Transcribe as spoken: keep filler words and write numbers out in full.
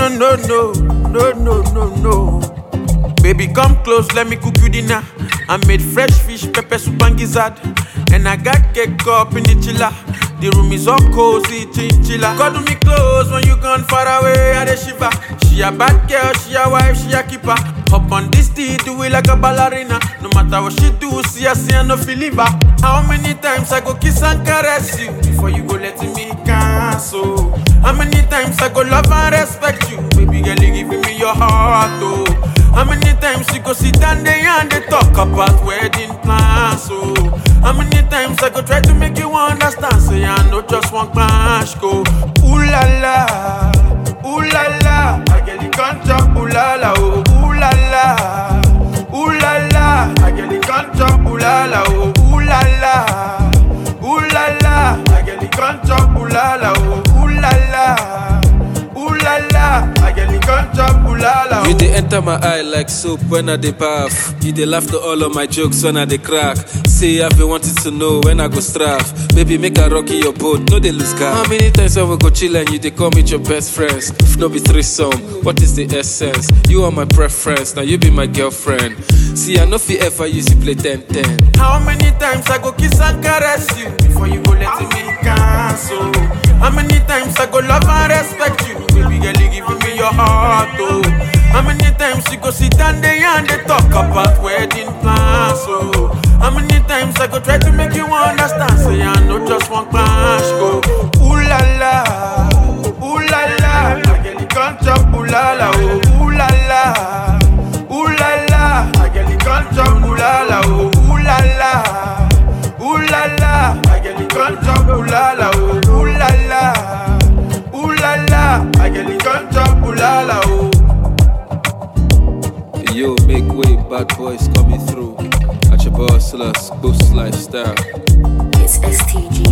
no, no, no, no, no, no. Baby, come close, let me cook you dinner. I made fresh fish, pepper soup and gizzard. And I got cake up in the chiller. The room is all cozy, chinchilla. Cuddle me close when you gone far away, I the shiver. She a bad girl, she a wife, she a keeper. Hop on this tea, do it like a ballerina. No matter what she do, see her, see her, no feel it back. How many times I go kiss and caress you before you go let me cancel? How many times I go love and respect you? Baby girl, you giving me your heart, oh. How many times you go sit down there and they talk about wedding plans, oh. How many times I go try to make you understand? Say I know just one clash go. Ooh la la, ooh la la. I get the contract, ooh la la, oh. Ooh la la, ooh la la. I get the contract, ooh la la, oh. Ooh la la, ooh la la. I get the contract, ooh la la, oh. Ooh la la, ooh la la. I get the contract, ooh la la. You dey enter my eye like soap when I dey bath. You dey laugh to all of my jokes when I dey crack. Say I've been wanting to know when I go straff. Baby, make I rock your boat, no dey lose car. How many times I will go chill and you dey call me your best friends? If no be threesome, what is the essence? You are my preference, now you be my girlfriend. See, I know fi ever use you play ten ten. How many times I go kiss and caress you before you go let me cancel? How many times I go love and respect you? Baby girl, you giving me your heart, oh. How many times you go sit down there and they talk about wedding plans, oh. How many times I go try to make you understand? Say I know just one clash go. Ooh la la, ooh la la. I get the contract, ooh la la, oh. Ooh la la, ooh la la. I get the contract, ooh la la, oh. Ooh la la, ooh la la. I get the contract, ooh la la, oh. Ooh la la, ooh la la. I get the contract, ooh la la, oh. Yo, make way, bad boys coming through. At your boss, boost lifestyle. It's S T G.